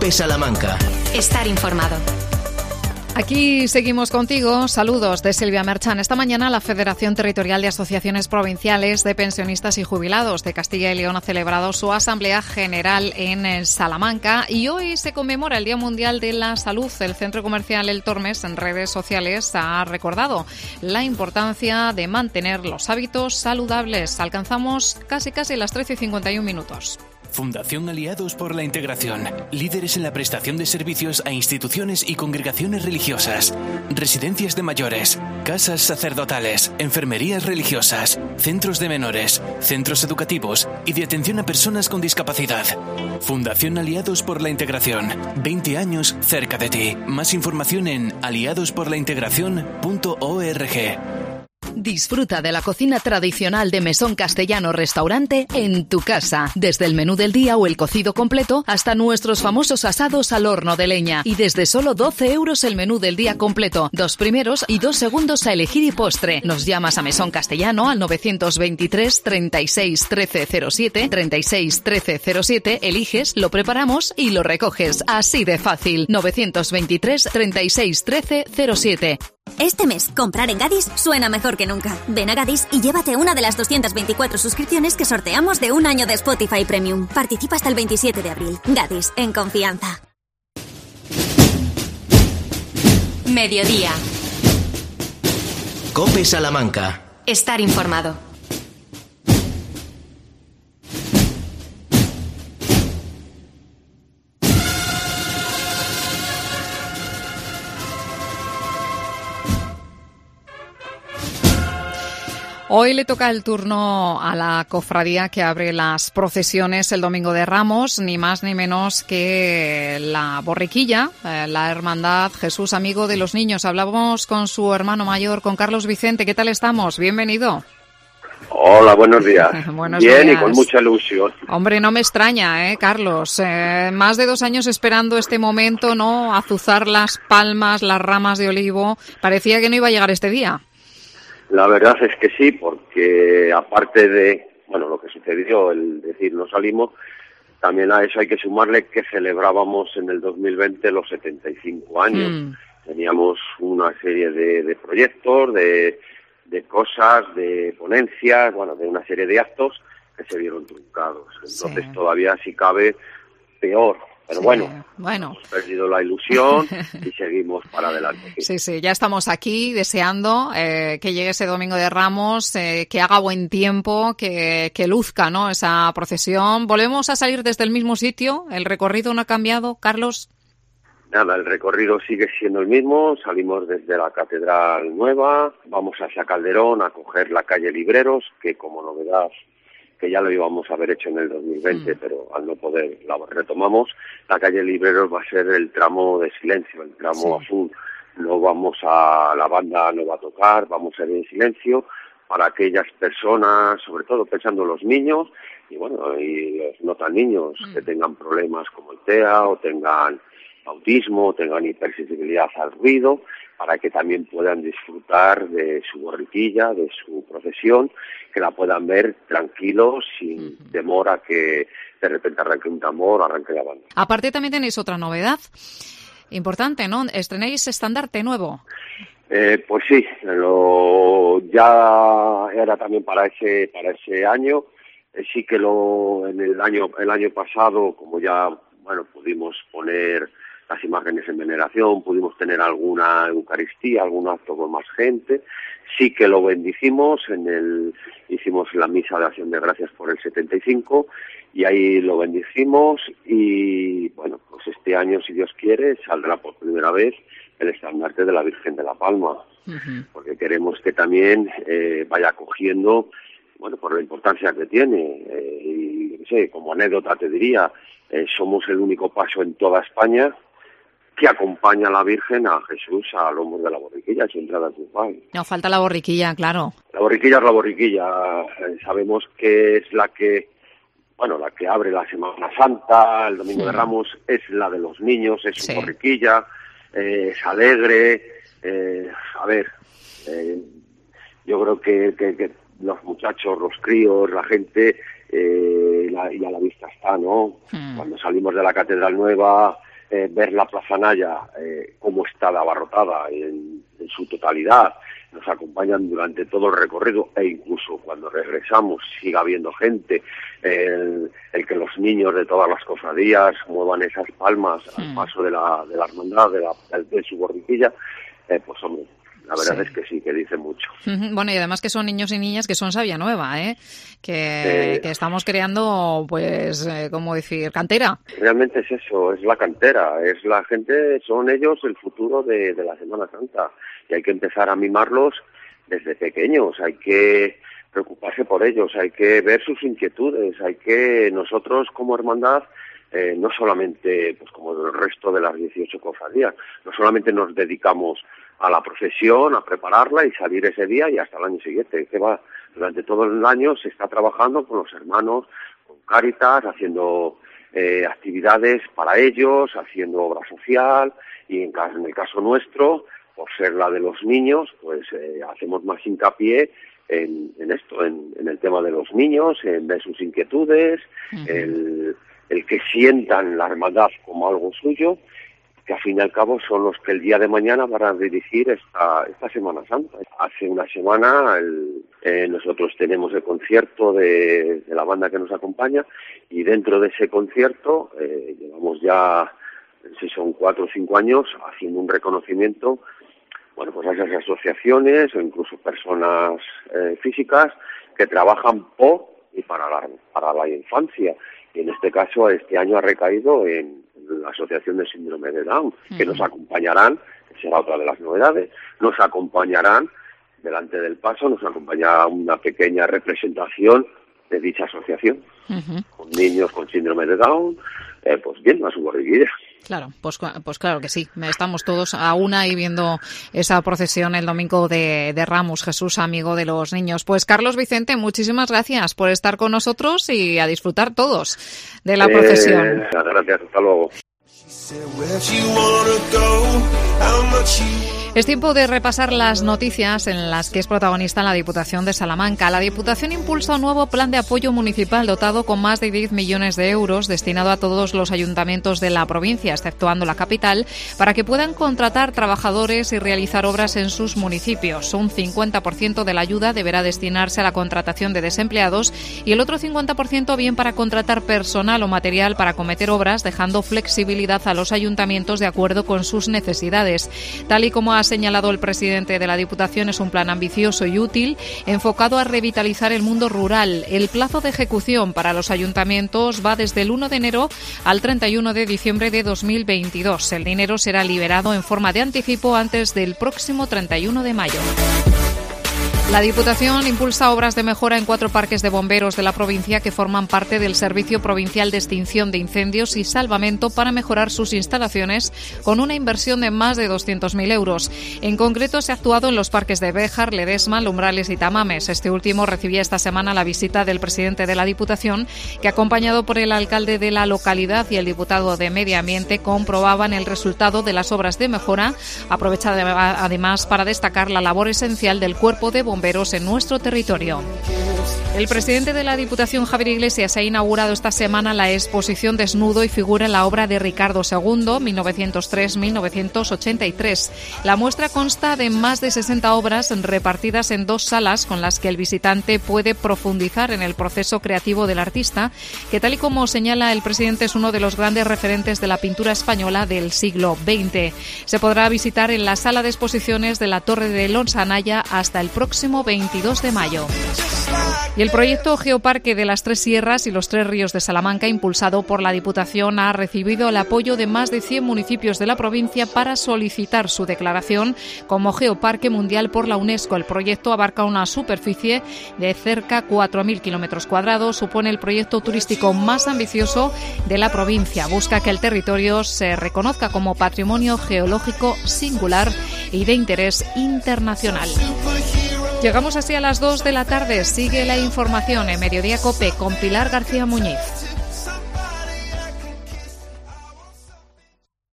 COPE Salamanca. Estar informado. Aquí seguimos contigo. Saludos de Silvia Merchan. Esta mañana la Federación Territorial de Asociaciones Provinciales de Pensionistas y Jubilados de Castilla y León ha celebrado su Asamblea General en Salamanca y hoy se conmemora el Día Mundial de la Salud. El Centro Comercial El Tormes en redes sociales ha recordado la importancia de mantener los hábitos saludables. Alcanzamos casi las 13:51. Fundación Aliados por la Integración. Líderes en la prestación de servicios a instituciones y congregaciones religiosas, residencias de mayores, casas sacerdotales, enfermerías religiosas, centros de menores, centros educativos y de atención a personas con discapacidad. Fundación Aliados por la Integración. 20 años cerca de ti. Más información en aliadosporlaintegración.org. Disfruta de la cocina tradicional de Mesón Castellano Restaurante en tu casa. Desde el menú del día o el cocido completo hasta nuestros famosos asados al horno de leña. Y desde solo 12 euros el menú del día completo. 2 primeros y 2 segundos a elegir y postre. Nos llamas a Mesón Castellano al 923 36 13 07, 36 13 07, eliges, lo preparamos y lo recoges. Así de fácil. 923 36 13 07. Este mes, comprar en Gadis suena mejor que nunca. Ven a Gadis y llévate una de las 224 suscripciones que sorteamos de un año de Spotify Premium. Participa hasta el 27 de abril. Gadis, en confianza. Mediodía. COPE Salamanca. Estar informado. Hoy le toca el turno a la cofradía que abre las procesiones el Domingo de Ramos, ni más ni menos que la Borriquilla, la Hermandad Jesús Amigo de los Niños. Hablamos con su hermano mayor, con Carlos Vicente. ¿Qué tal estamos? Bienvenido. Hola, buenos días. Buenos Bien, días. Y con mucha ilusión. Hombre, no me extraña, Carlos. Más de 2 años esperando este momento, ¿no? Azuzar las palmas, las ramas de olivo. Parecía que no iba a llegar este día. La verdad es que sí, porque aparte de, lo que sucedió, el decir no salimos, también a eso hay que sumarle que celebrábamos en el 2020 los 75 años. Teníamos una serie de proyectos, de cosas, de ponencias, de una serie de actos que se vieron truncados. Entonces todavía, si cabe, peor. Pero hemos perdido la ilusión y seguimos para adelante. Sí, ya estamos aquí deseando que llegue ese Domingo de Ramos, que haga buen tiempo, que luzca, ¿no?, esa procesión. ¿Volvemos a salir desde el mismo sitio? ¿El recorrido no ha cambiado, Carlos? Nada, el recorrido sigue siendo el mismo. Salimos desde la Catedral Nueva, vamos hacia Calderón a coger la calle Libreros, que como novedad, que ya lo íbamos a haber hecho en el 2020, pero al no poder la retomamos. La calle Libreros va a ser el tramo de silencio, el tramo azul. No vamos la banda no va a tocar, vamos a ir en silencio para aquellas personas, sobre todo pensando en los niños, y los no tan niños, que tengan problemas como el TEA, o tengan autismo, o tengan hipersensibilidad al ruido, para que también puedan disfrutar de su borriquilla, de su procesión, que la puedan ver tranquilos, sin temor a que de repente arranque un tambor o arranque la banda. Aparte también tenéis otra novedad importante, ¿no? Estrenáis estandarte nuevo. Pues sí, ya era también para ese año. Sí que el año pasado, como ya pudimos poner las imágenes en veneración, pudimos tener alguna Eucaristía, algún acto con más gente, sí que lo bendicimos, hicimos la misa de acción de gracias por el 75 y ahí lo bendicimos y pues este año, si Dios quiere, saldrá por primera vez el estandarte de la Virgen de la Palma, porque queremos que también vaya cogiendo, por la importancia que tiene, y como anécdota te diría, somos el único paso en toda España que acompaña a la Virgen, a Jesús, a lomos de la borriquilla, su entrada triunfal. No falta la borriquilla, claro. La borriquilla es la borriquilla. Sabemos que es la que abre la Semana Santa, el Domingo de Ramos, es la de los niños, es su borriquilla, es alegre. Yo creo que los muchachos, los críos, la gente, y a la vista está, ¿no? Cuando salimos de la Catedral Nueva, ver la Plaza Naya, cómo está de abarrotada en su totalidad. Nos acompañan durante todo el recorrido e incluso cuando regresamos siga habiendo gente, el que los niños de todas las cofradías muevan esas palmas al paso de la hermandad, de su borriquilla, pues hombre, la verdad es que sí, que dice mucho. Bueno, y además que son niños y niñas que son savia nueva, que estamos creando, pues, ¿cómo decir? Cantera. Realmente es eso, es la cantera, es la gente, son ellos el futuro de la Semana Santa. Y hay que empezar a mimarlos desde pequeños, hay que preocuparse por ellos, hay que ver sus inquietudes, hay que nosotros como hermandad, no solamente, pues como el resto de las 18 cofradías, no solamente nos dedicamos a la procesión, a prepararla y salir ese día y hasta el año siguiente, que va durante todo el año se está trabajando con los hermanos, con Cáritas, haciendo actividades para ellos, haciendo obra social y en el caso nuestro, por ser la de los niños, pues hacemos más hincapié en esto, en el tema de los niños, en ver sus inquietudes, el que sientan la hermandad como algo suyo, que al fin y al cabo son los que el día de mañana van a dirigir esta Semana Santa. Hace una semana nosotros tenemos el concierto de la banda que nos acompaña y dentro de ese concierto llevamos ya, si son 4 o 5 años, haciendo un reconocimiento, bueno, pues a esas asociaciones o incluso personas físicas que trabajan por y para la infancia. Y en este caso, este año ha recaído en la Asociación de Síndrome de Down, que nos acompañarán, que será otra de las novedades, nos acompañarán delante del paso, nos acompañará una pequeña representación de dicha asociación, con niños con síndrome de Down, pues viendo a su borriquilla. Claro, pues claro que sí. Estamos todos a una y viendo esa procesión el domingo de Ramos, Jesús amigo de los niños. Pues Carlos Vicente, muchísimas gracias por estar con nosotros y a disfrutar todos de la procesión. Gracias, hasta luego. Es tiempo de repasar las noticias en las que es protagonista la Diputación de Salamanca. La Diputación impulsa un nuevo plan de apoyo municipal dotado con más de 10 millones de euros destinado a todos los ayuntamientos de la provincia, exceptuando la capital, para que puedan contratar trabajadores y realizar obras en sus municipios. Un 50% de la ayuda deberá destinarse a la contratación de desempleados y el otro 50% bien para contratar personal o material para acometer obras, dejando flexibilidad a los ayuntamientos de acuerdo con sus necesidades. Tal y como ha señalado el presidente de la Diputación, es un plan ambicioso y útil, enfocado a revitalizar el mundo rural. El plazo de ejecución para los ayuntamientos va desde el 1 de enero al 31 de diciembre de 2022. El dinero será liberado en forma de anticipo antes del próximo 31 de mayo. La Diputación impulsa obras de mejora en 4 parques de bomberos de la provincia que forman parte del Servicio Provincial de Extinción de Incendios y Salvamento para mejorar sus instalaciones con una inversión de más de 200.000 euros. En concreto, se ha actuado en los parques de Béjar, Ledesma, Lumbrales y Tamames. Este último recibía esta semana la visita del presidente de la Diputación, que acompañado por el alcalde de la localidad y el diputado de Medio Ambiente comprobaban el resultado de las obras de mejora, aprovechada además para destacar la labor esencial del cuerpo de bomberos en nuestro territorio. El presidente de la Diputación, Javier Iglesias, ha inaugurado esta semana la exposición Desnudo y figura en la obra de Ricardo II, 1903-1983. La muestra consta de más de 60 obras repartidas en 2 salas con las que el visitante puede profundizar en el proceso creativo del artista, que tal y como señala el presidente es uno de los grandes referentes de la pintura española del siglo XX. Se podrá visitar en la sala de exposiciones de la Torre de Lonsanaya hasta el próximo 22 de mayo. Y el proyecto Geoparque de las 3 Sierras y los 3 Ríos de Salamanca, impulsado por la Diputación, ha recibido el apoyo de más de 100 municipios de la provincia para solicitar su declaración como Geoparque Mundial por la UNESCO. El proyecto abarca una superficie de cerca 4.000 kilómetros cuadrados. Supone el proyecto turístico más ambicioso de la provincia. Busca que el territorio se reconozca como patrimonio geológico singular y de interés internacional. Llegamos así a las 2 de la tarde. Sigue la información en Mediodía COPE con Pilar García Muñiz.